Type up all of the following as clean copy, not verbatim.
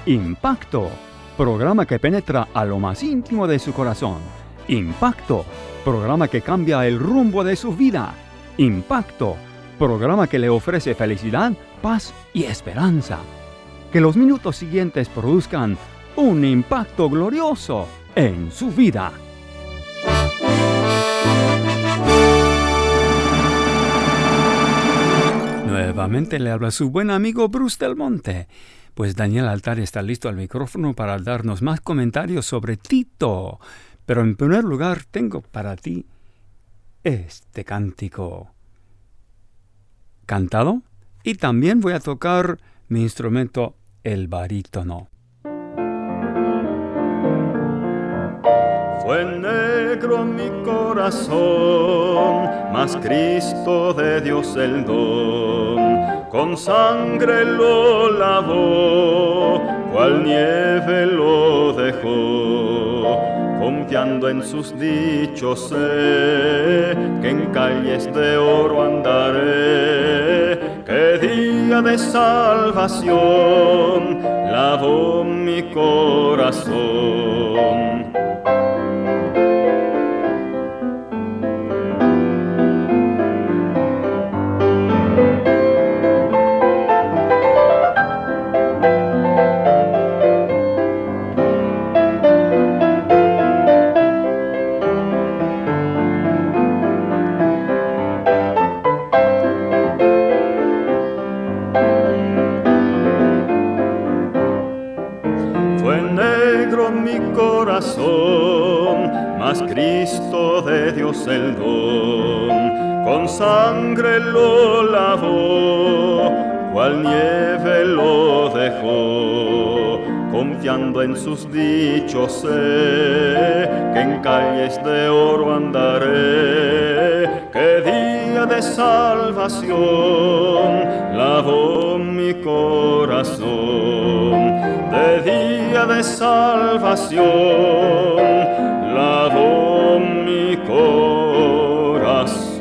Impacto, programa que penetra a lo más íntimo de su corazón. Impacto, programa que cambia el rumbo de su vida. Impacto, programa que le ofrece felicidad, paz y esperanza. Que los minutos siguientes produzcan un impacto glorioso en su vida. Nuevamente le habla su buen amigo Bruce Del Monte. Pues Daniel Altari está listo al micrófono para darnos más comentarios sobre Tito. Pero en primer lugar tengo para ti este cántico cantado, y también voy a tocar mi instrumento, el barítono. Fue negro mi corazón, mas Cristo de Dios el don, con sangre lo lavó, cual nieve lo dejó. Confiando en sus dichos sé que en calles de oro andaré, que día de salvación lavó mi corazón. Mas Cristo de Dios el don, con sangre lo lavó, cual nieve lo dejó. Confiando en sus dichos sé que en calles de oro andaré, que día de salvación lavó mi corazón. De día de salvación lavó mi corazón.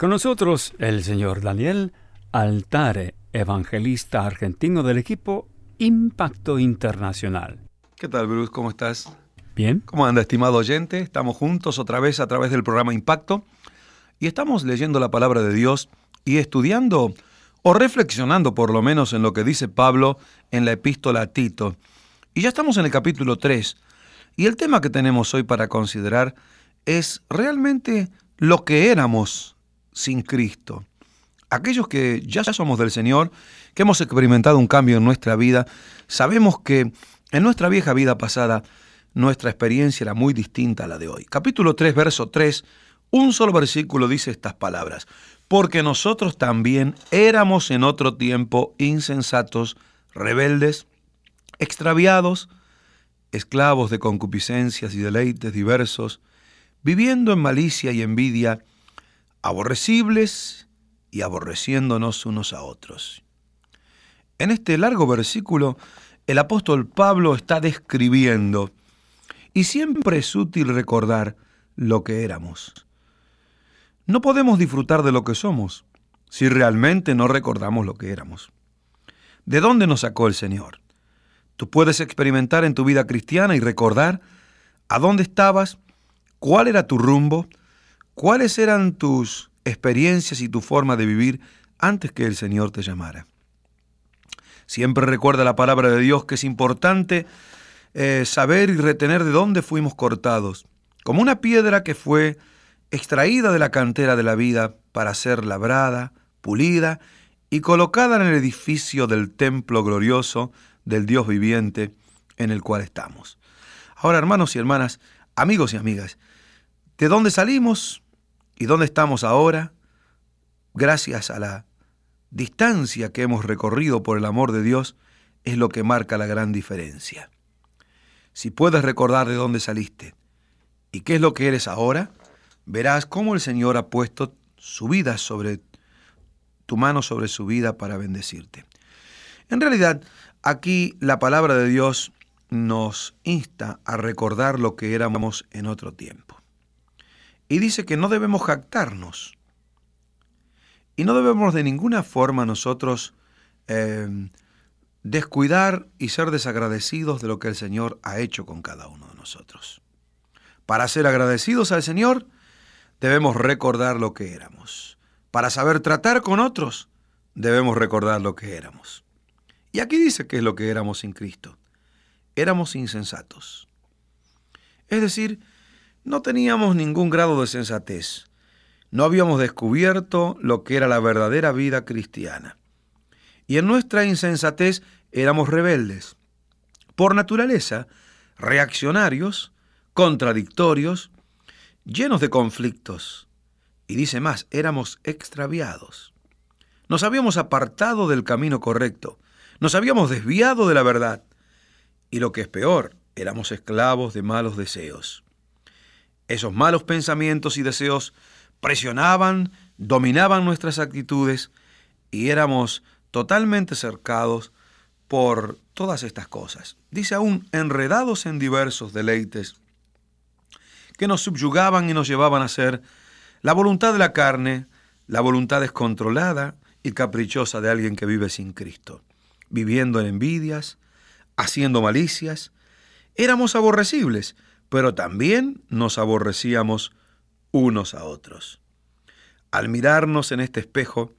con nosotros el señor Daniel Altare, evangelista argentino del equipo Impacto Internacional. ¿Qué tal, Bruce? ¿Cómo estás? Bien. ¿Cómo anda, estimado oyente? Estamos juntos otra vez a través del programa Impacto y estamos leyendo la palabra de Dios y estudiando o reflexionando por lo menos en lo que dice Pablo en la epístola a Tito. Y ya estamos en el capítulo 3 y el tema que tenemos hoy para considerar es realmente lo que éramos sin Cristo. Aquellos que ya somos del Señor, que hemos experimentado un cambio en nuestra vida, sabemos que en nuestra vieja vida pasada nuestra experiencia era muy distinta a la de hoy. Capítulo 3, verso 3, un solo versículo dice estas palabras: porque nosotros también éramos en otro tiempo insensatos, rebeldes, extraviados, esclavos de concupiscencias y deleites diversos, viviendo en malicia y envidia, aborrecibles y aborreciéndonos unos a otros. En este largo versículo, el apóstol Pablo está describiendo, y siempre es útil recordar lo que éramos. No podemos disfrutar de lo que somos si realmente no recordamos lo que éramos. ¿De dónde nos sacó el Señor? Tú puedes experimentar en tu vida cristiana y recordar a dónde estabas, cuál era tu rumbo, cuáles eran tus experiencias y tu forma de vivir antes que el Señor te llamara. Siempre recuerda la palabra de Dios que es importante saber y retener de dónde fuimos cortados, como una piedra que fue extraída de la cantera de la vida para ser labrada, pulida y colocada en el edificio del templo glorioso del Dios viviente en el cual estamos. Ahora, hermanos y hermanas, amigos y amigas, ¿de dónde salimos y dónde estamos ahora? Gracias a la distancia que hemos recorrido por el amor de Dios, es lo que marca la gran diferencia. Si puedes recordar de dónde saliste y qué es lo que eres ahora, verás cómo el Señor ha puesto su vida tu mano sobre su vida para bendecirte. En realidad, aquí la palabra de Dios nos insta a recordar lo que éramos en otro tiempo. Y dice que no debemos jactarnos. Y no debemos de ninguna forma nosotros descuidar y ser desagradecidos de lo que el Señor ha hecho con cada uno de nosotros. Para ser agradecidos al Señor, debemos recordar lo que éramos. Para saber tratar con otros, debemos recordar lo que éramos. Y aquí dice qué es lo que éramos sin Cristo. Éramos insensatos. Es decir, no teníamos ningún grado de sensatez. No habíamos descubierto lo que era la verdadera vida cristiana. Y en nuestra insensatez éramos rebeldes. Por naturaleza, reaccionarios, contradictorios, llenos de conflictos. Y dice más, éramos extraviados. Nos habíamos apartado del camino correcto. Nos habíamos desviado de la verdad. Y lo que es peor, éramos esclavos de malos deseos. Esos malos pensamientos y deseos presionaban, dominaban nuestras actitudes y éramos totalmente cercados por todas estas cosas. Dice aún, enredados en diversos deleites que nos subyugaban y nos llevaban a hacer la voluntad de la carne, la voluntad descontrolada y caprichosa de alguien que vive sin Cristo, viviendo en envidias, haciendo malicias. Éramos aborrecibles, pero también nos aborrecíamos unos a otros. Al mirarnos en este espejo,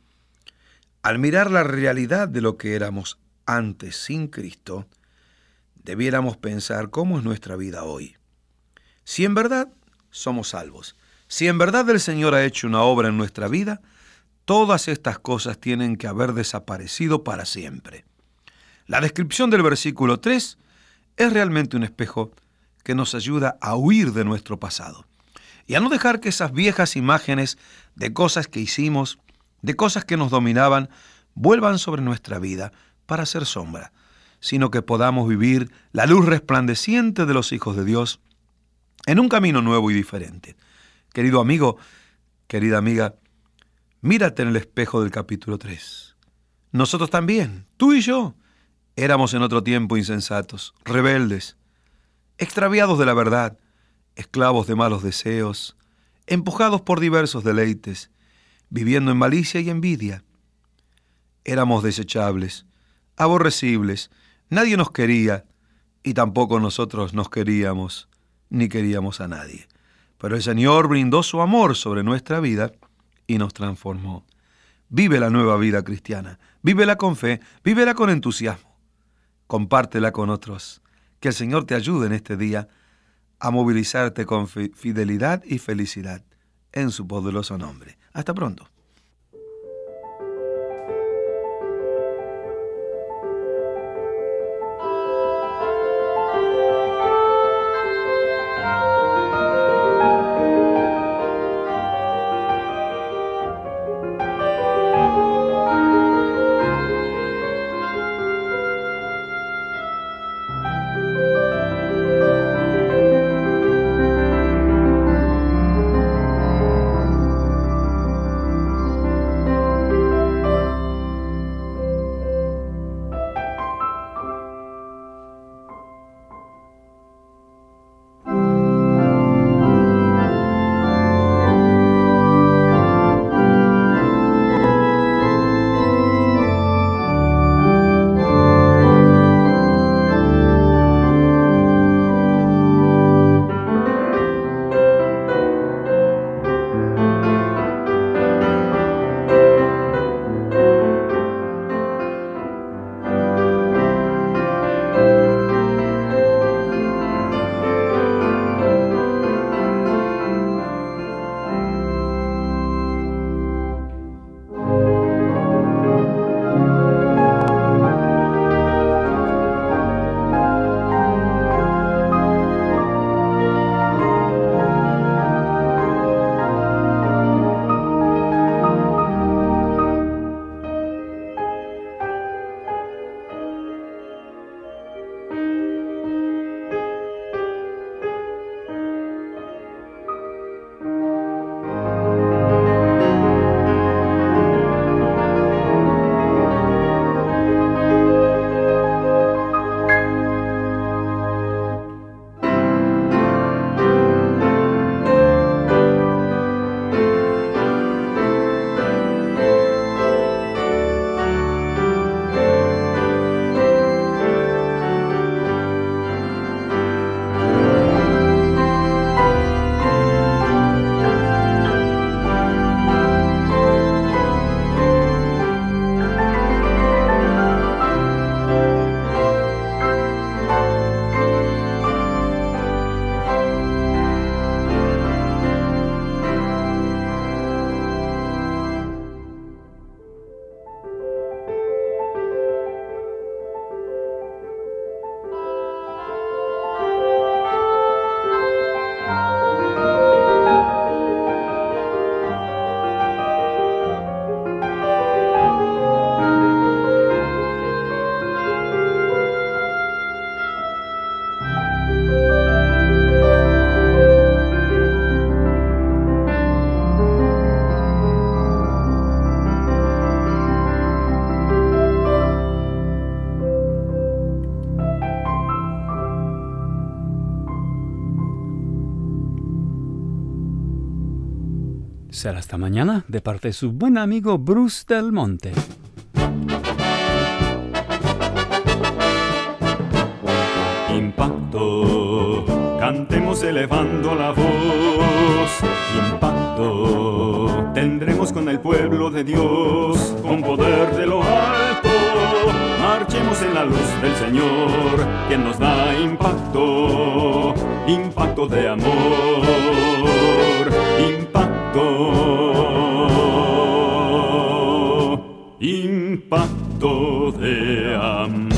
al mirar la realidad de lo que éramos antes sin Cristo, debiéramos pensar cómo es nuestra vida hoy. Si en verdad somos salvos, si en verdad el Señor ha hecho una obra en nuestra vida, todas estas cosas tienen que haber desaparecido para siempre. La descripción del versículo 3 es realmente un espejo que nos ayuda a huir de nuestro pasado y a no dejar que esas viejas imágenes de cosas que hicimos, de cosas que nos dominaban, vuelvan sobre nuestra vida para hacer sombra, sino que podamos vivir la luz resplandeciente de los hijos de Dios en un camino nuevo y diferente. Querido amigo, querida amiga, mírate en el espejo del capítulo 3. Nosotros también, tú y yo, éramos en otro tiempo insensatos, rebeldes, extraviados de la verdad, esclavos de malos deseos, empujados por diversos deleites, viviendo en malicia y envidia. Éramos desechables, aborrecibles, nadie nos quería y tampoco nosotros nos queríamos, ni queríamos a nadie. Pero el Señor brindó su amor sobre nuestra vida y nos transformó. Vive la nueva vida cristiana, vívela con fe, vívela con entusiasmo, compártela con otros. Que el Señor te ayude en este día a movilizarte con fidelidad y felicidad en su poderoso nombre. Hasta pronto. Será hasta mañana de parte de su buen amigo Bruce Del Monte. Impacto, cantemos elevando la voz. Impacto, tendremos con el pueblo de Dios, con poder de lo alto. Marchemos en la luz del Señor, quien nos da impacto, impacto de amor, impacto de amor.